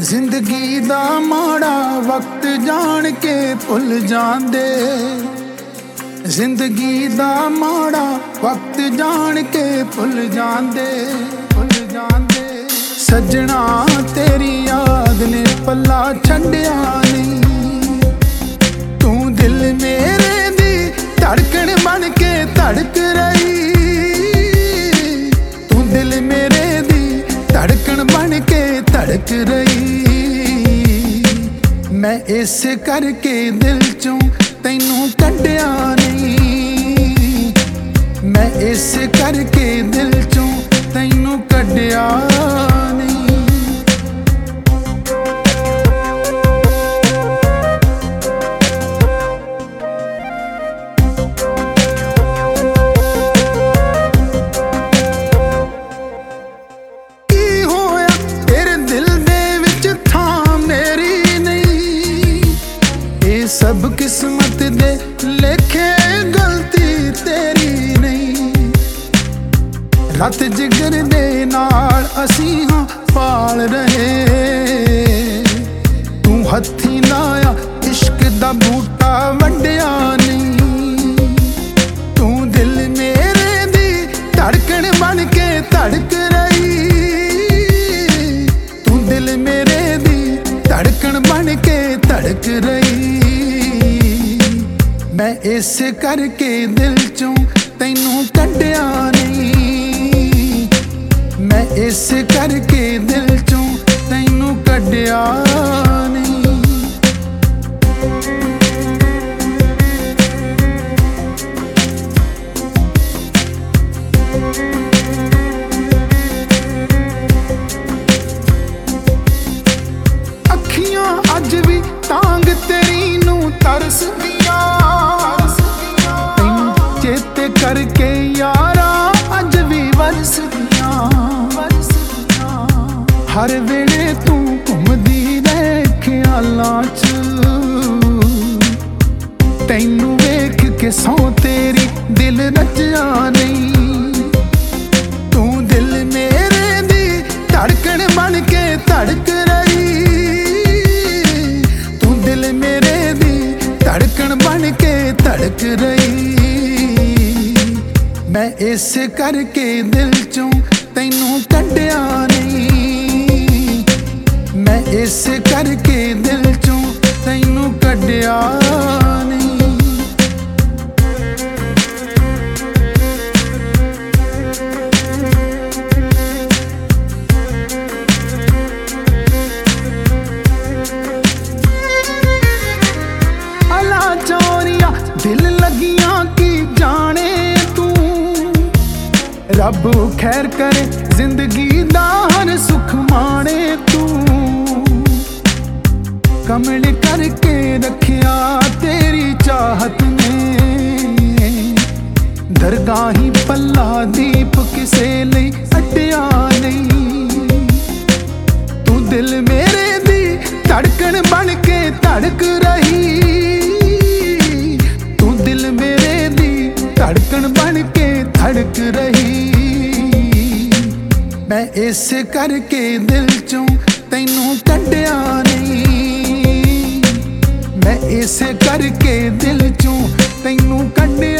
ਜ਼ਿੰਦਗੀ ਦਾ ਮਾੜਾ ਵਕਤ ਜਾਣ ਕੇ ਭੁੱਲ ਜਾਂਦੇ। ਜ਼ਿੰਦਗੀ ਦਾ ਮਾੜਾ ਵਕਤ ਜਾਣ ਕੇ ਭੁੱਲ ਜਾਂਦੇ, ਭੁੱਲ ਜਾਂਦੇ। ਸੱਜਣਾ ਤੇਰੀ ਯਾਦ ਨੇ ਪੱਲਾ ਛੱਡਿਆ ਨਹੀਂ। ਤੂੰ ਦਿਲ ਮੇਰੇ ਦੀ ਧੜਕਣ ਬਣ ਕੇ ਧੜਕ ਰਹੀ। ਤੂੰ ਦਿਲ ਮੇਰੇ ਦੀ ਧੜਕਣ ਬਣ ਕੇ ਧੜਕ ਰਹੀ। ਮੈਂ ਇਸ ਕਰਕੇ ਦਿਲ ਚੋਂ ਤੈਨੂੰ ਕੱਢਿਆ ਨਹੀਂ। ਮੈਂ ਇਸ ਕਰਕੇ ਦਿਲ ਚੋਂ ਤੈਨੂੰ ਕੱਢਿਆ ਨਹੀਂ। ਕੀ ਹੋਇਆ ਤੇਰੇ ਦਿਲ ਦੇ ਵਿੱਚ ਥਾਂ ਮੇਰੀ ਨਹੀਂ। ਇਹ ਸਭ ਕਿਸਮਤ ਦੇ ਲੇਖੇ, ਗਲਤੀ ਤੇਰੀ ਨਹੀਂ। ਰੱਤ ਜਿਗਰ ਦੇ ਨਾਲ ਅਸੀਂ ਹਾਂ ਪਾਲ ਰਹੇ। ਤੂੰ ਹੱਥੀਂ ਲਾਇਆ ਇਸ਼ਕ ਦਾ ਬੂਟਾ ਵੱਢਿਆ ਨਹੀਂ। ਤੂੰ ਦਿਲ ਮੇਰੇ ਦੀ ਧੜਕਣ ਬਣ ਕੇ ਧੜਕ ਰਹੀ। ਤੂੰ ਦਿਲ ਮੇਰੇ ਦੀ ਧੜਕਣ ਬਣ ਕੇ ਧੜਕ ਰਹੀ। ਮੈਂ ਇਸ ਕਰਕੇ ਦਿਲ ਚੋਂ ਤੈਨੂੰ ਕੱਢਿਆ ਨਹੀਂ। ਮੈਂ ਇਸ ਕਰਕੇ ਦਿਲ ਚੋਂ ਤੈਨੂੰ ਕੱਢਿਆ ਨਹੀਂ। ਅੱਖੀਆਂ ਅੱਜ ਵੀ ਤਾਂਗ ਤੇਰੀ ਨੂੰ ਤਰਸਦੀਆਂ। ਤੈਨੂੰ ਚੇਤੇ ਕਰਕੇ ਯਾਰਾ ਅੱਜ ਵੀ ਵਰਸਦੀਆਂ। ਹਰ ਵੇਲੇ ਤੂੰ ਘੁੰਮਦੀ ਰਹਿ ਖਿਆਲਾਂ 'ਚ। ਤੈਨੂੰ ਵੇਖ ਕੇ ਸੌਂ ਤੇਰੀ ਦਿਲ ਰਚਿਆ ਨਹੀਂ। ਤੂੰ ਦਿਲ ਮੇਰੇ ਦੀ ਧੜਕਣ ਬਣ ਕੇ ਧੜਕ ਰਹੀ। ਤੂੰ ਦਿਲ ਮੇਰੇ ਦੀ ਧੜਕਣ ਬਣ ਕੇ ਧੜਕ ਰਹੀ। ਮੈਂ ਇਸ ਕਰਕੇ ਦਿਲ ਚੋਂ ਤੈਨੂੰ ਕੱਢਿਆ ਨਹੀਂ। ਮੈਂ ਇਸ ਕਰਕੇ ਦਿਲ ਚੋਂ ਤੈਨੂੰ ਕੱਢਿਆ ਨਹੀਂ। ਅਲਾ ਚੋਰੀਆਂ ਦਿਲ ਲੱਗੀਆਂ ਕੀ ਜਾਣੇ ਤੂੰ। ਰੱਬ ਖੈਰ ਕਰੇ ਜ਼ਿੰਦਗੀ ਦਾ ਹਰ ਸੁੱਖ ਮਾਣੇ ਤੂੰ। ਕਮਲ ਕਰਕੇ ਰੱਖਿਆ ਤੇਰੀ ਚਾਹਤ ਨੇ। ਦਰਗਾਹੀ ਪੱਲਾ ਦੀਪ ਕਿਸੇ ਲਈ ਅੱਡਿਆ ਨਹੀਂ। ਤੂੰ ਦਿਲ ਮੇਰੇ ਦੀ ਧੜਕਣ ਬਣ ਕੇ ਧੜਕ ਰਹੀ। ਤੂੰ ਦਿਲ ਮੇਰੇ ਦੀ ਧੜਕਣ ਬਣ ਕੇ ਧੜਕ ਰਹੀ। ਮੈਂ ਇਸ ਕਰਕੇ ਦਿਲ ਚੋਂ ਤੈਨੂੰ ਕੱਢਿਆ ਨਹੀਂ। ਮੈਂ ਇਸ ਕਰਕੇ ਦਿਲ ਚੋਂ ਤੈਨੂੰ ਕੱਢਿਆ